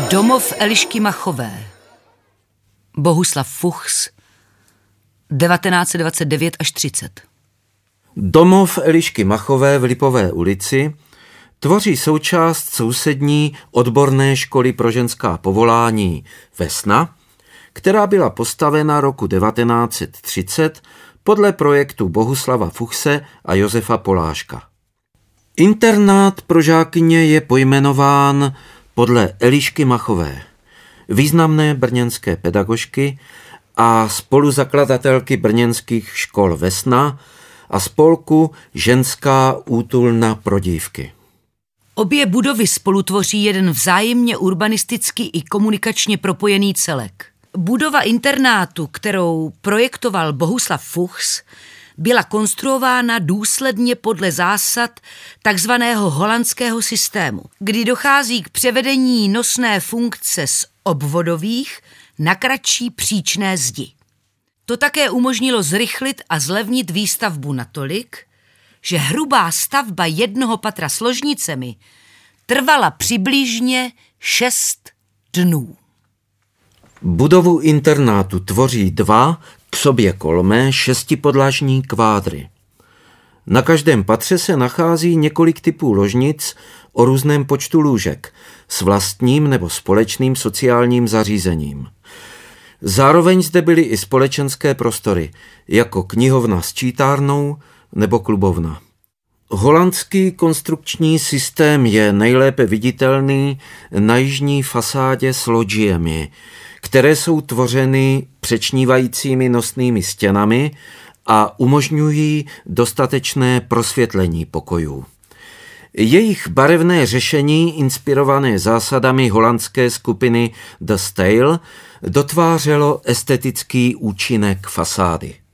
Domov Elišky Machové. Bohuslav Fuchs, 1929 až 30. Domov Elišky Machové v Lipové ulici tvoří součást sousední odborné školy pro ženská povolání Vesna, která byla postavena roku 1930 podle projektu Bohuslava Fuchse a Josefa Poláška. Internát pro žákyně je pojmenován podle Elišky Machové, významné brněnské pedagožky a spoluzakladatelky brněnských škol Vesna a spolku Ženská útulna pro dívky. Obě budovy spolu tvoří jeden vzájemně urbanisticky i komunikačně propojený celek. Budova internátu, kterou projektoval Bohuslav Fuchs, byla konstruována důsledně podle zásad takzvaného holandského systému, kdy dochází k převedení nosné funkce z obvodových na kratší příčné zdi. To také umožnilo zrychlit a zlevnit výstavbu natolik, že hrubá stavba jednoho patra s ložnicemi trvala přibližně 6 dnů. Budovu internátu tvoří 2 k sobě kolmé 6podlažní kvádry. Na každém patře se nachází několik typů ložnic o různém počtu lůžek s vlastním nebo společným sociálním zařízením. Zároveň zde byly i společenské prostory, jako knihovna s čítárnou nebo klubovna. Holandský konstrukční systém je nejlépe viditelný na jižní fasádě s lodžiemi, které jsou tvořeny přečnívajícími nosnými stěnami a umožňují dostatečné prosvětlení pokojů. Jejich barevné řešení, inspirované zásadami holandské skupiny The Stijl, dotvářelo estetický účinek fasády.